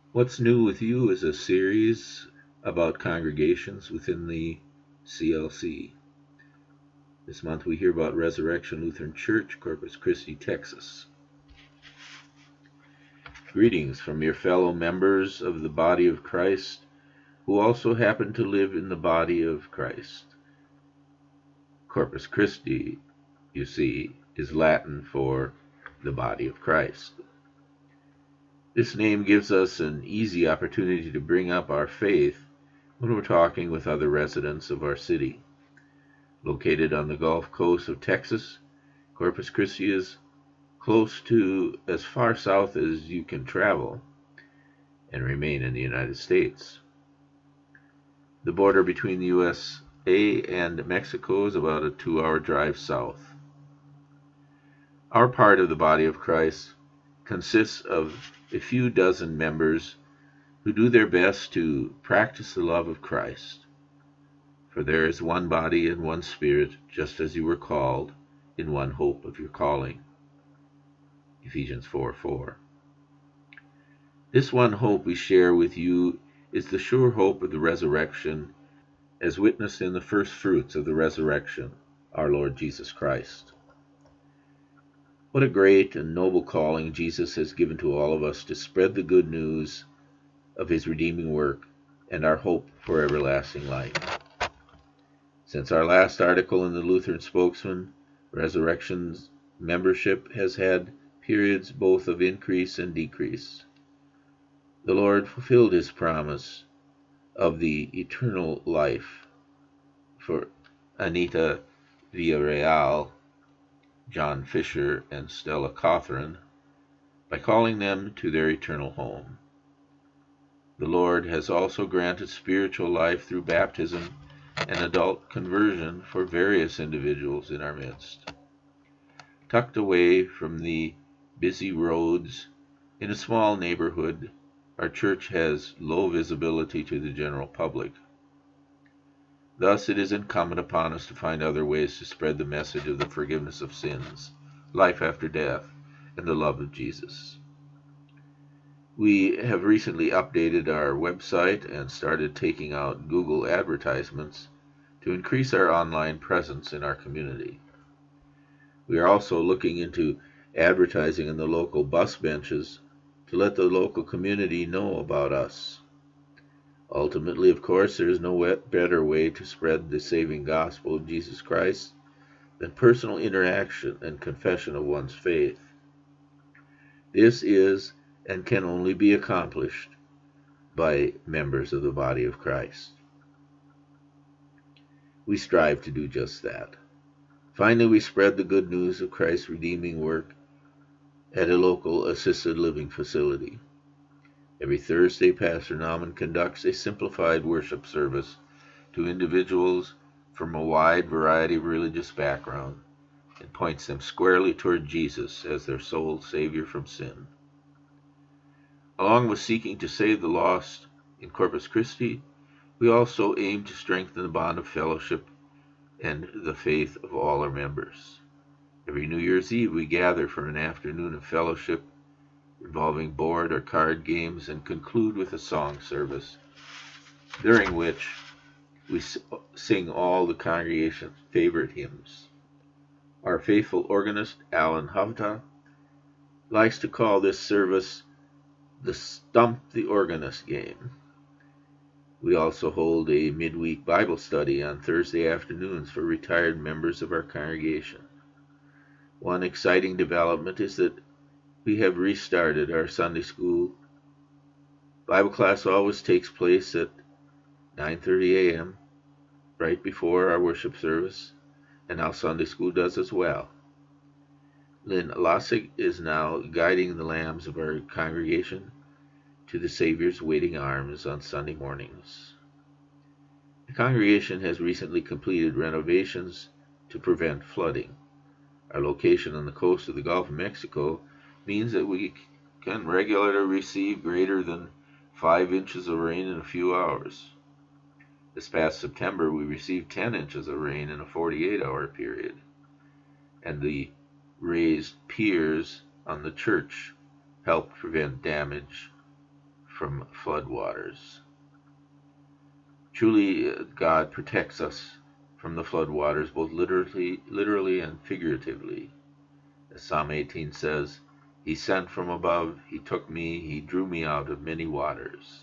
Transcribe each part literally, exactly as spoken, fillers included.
What's New with You is a series about congregations within the C L C. This month we hear about Resurrection Lutheran Church, Corpus Christi, Texas. Greetings from your fellow members of the body of Christ who also happen to live in the body of Christ. Corpus Christi, you see, is Latin for the body of Christ. This name gives us an easy opportunity to bring up our faith when we're talking with other residents of our city. Located on the Gulf Coast of Texas, Corpus Christi is close to as far south as you can travel and remain in the United States. The border between the U S A and Mexico is about a two-hour drive south. Our part of the body of Christ consists of a few dozen members who do their best to practice the love of Christ. For there is one body and one Spirit, just as you were called, in one hope of your calling. Ephesians four four. This one hope we share with you is the sure hope of the resurrection, as witnessed in the first fruits of the resurrection, our Lord Jesus Christ. What a great and noble calling Jesus has given to all of us to spread the good news of his redeeming work and our hope for everlasting life. Since our last article in the Lutheran Spokesman, Resurrection's membership has had periods both of increase and decrease. The Lord fulfilled his promise of the eternal life for Anita Villarreal, John Fisher, and Stella Cawthron by calling them to their eternal home. The Lord has also granted spiritual life through baptism and adult conversion for various individuals in our midst. Tucked away from the busy roads in a small neighborhood, our church has low visibility to the general public. Thus, it is incumbent upon us to find other ways to spread the message of the forgiveness of sins, life after death, and the love of Jesus. We have recently updated our website and started taking out Google advertisements to increase our online presence in our community. We are also looking into advertising in the local bus benches to let the local community know about us. Ultimately, of course, there is no better way to spread the saving gospel of Jesus Christ than personal interaction and confession of one's faith. This is and can only be accomplished by members of the body of Christ. We strive to do just that. Finally, we spread the good news of Christ's redeeming work at a local assisted living facility. Every Thursday, Pastor Nauman conducts a simplified worship service to individuals from a wide variety of religious background and points them squarely toward Jesus as their sole Savior from sin. Along with seeking to save the lost in Corpus Christi, we also aim to strengthen the bond of fellowship and the faith of all our members. Every New Year's Eve, we gather for an afternoon of fellowship involving board or card games and conclude with a song service, during which we sing all the congregation's favorite hymns. Our faithful organist, Alan Havta, likes to call this service the Stump the Organist game. We also hold a midweek Bible study on Thursday afternoons for retired members of our congregation. One exciting development is that we have restarted our Sunday school. Bible class always takes place at nine thirty a.m., right before our worship service, and now Sunday school does as well. Lynn Lassig is now guiding the lambs of our congregation to the Savior's waiting arms on Sunday mornings. The congregation has recently completed renovations to prevent flooding. Our location on the coast of the Gulf of Mexico means that we can regularly receive greater than five inches of rain in a few hours. This past September, we received ten inches of rain in a forty-eight hour period, and the raised piers on the church helped prevent damage from floodwaters. Truly, God protects us from the floodwaters, both literally, literally and figuratively. As Psalm eighteen says, He sent from above, He took me, He drew me out of many waters.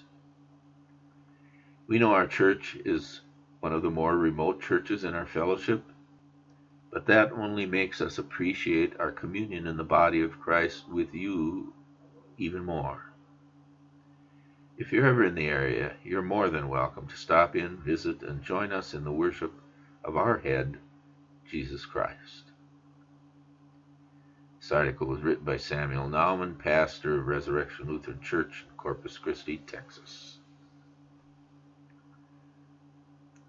We know our church is one of the more remote churches in our fellowship, but that only makes us appreciate our communion in the body of Christ with you even more. If you're ever in the area, you're more than welcome to stop in, visit, and join us in the worship of our head, Jesus Christ. This article was written by Samuel Nauman, pastor of Resurrection Lutheran Church in Corpus Christi, Texas.